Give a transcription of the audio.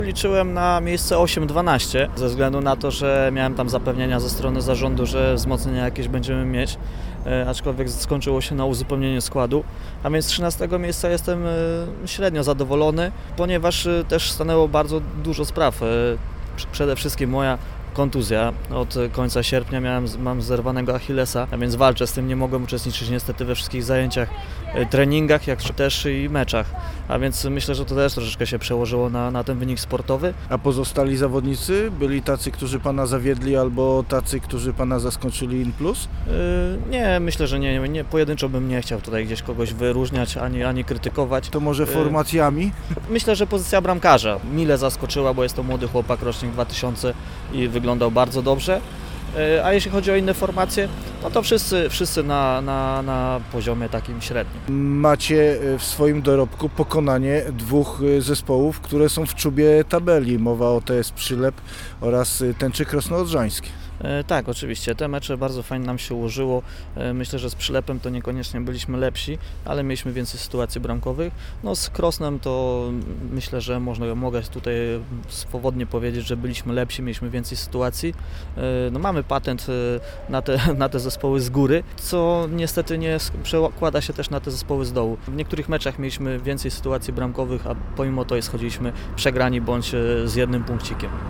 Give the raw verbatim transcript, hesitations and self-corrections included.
Liczyłem na miejsce osiem dwanaście, ze względu na to, że miałem tam zapewnienia ze strony zarządu, że wzmocnienia jakieś będziemy mieć, e, aczkolwiek skończyło się na uzupełnieniu składu, a więc z trzynastego miejsca jestem e, średnio zadowolony, ponieważ e, też stanęło bardzo dużo spraw. E, przede wszystkim moja kontuzja. Od końca sierpnia miałem, mam zerwanego Achillesa, a więc walczę z tym, nie mogłem uczestniczyć niestety we wszystkich zajęciach, treningach, jak też i meczach. A więc myślę, że to też troszeczkę się przełożyło na, na ten wynik sportowy. A pozostali zawodnicy? Byli tacy, którzy Pana zawiedli, albo tacy, którzy Pana zaskoczyli in plus? Yy, nie, myślę, że nie, nie. Pojedynczo bym nie chciał tutaj gdzieś kogoś wyróżniać, ani, ani krytykować. To może formacjami? Yy, myślę, że pozycja bramkarza mile zaskoczyła, bo jest to młody chłopak, rocznik dwa tysiące i wyglądał bardzo dobrze. A jeśli chodzi o inne formacje, no to wszyscy, wszyscy na, na, na poziomie takim średnim. Macie w swoim dorobku pokonanie dwóch zespołów, które są w czubie tabeli. Mowa o T S Przylep oraz Tęczy Krosno-Odrzański. E, tak, oczywiście. Te mecze bardzo fajnie nam się ułożyło. E, myślę, że z Przylepem to niekoniecznie byliśmy lepsi, ale mieliśmy więcej sytuacji bramkowych. No z Krosnem to myślę, że można, mogę tutaj swobodnie powiedzieć, że byliśmy lepsi, mieliśmy więcej sytuacji. E, no mamy patent na te, na te zespoły z góry, co niestety nie przekłada się też na te zespoły z dołu. W niektórych meczach mieliśmy więcej sytuacji bramkowych, a pomimo to schodziliśmy przegrani bądź z jednym punkcikiem.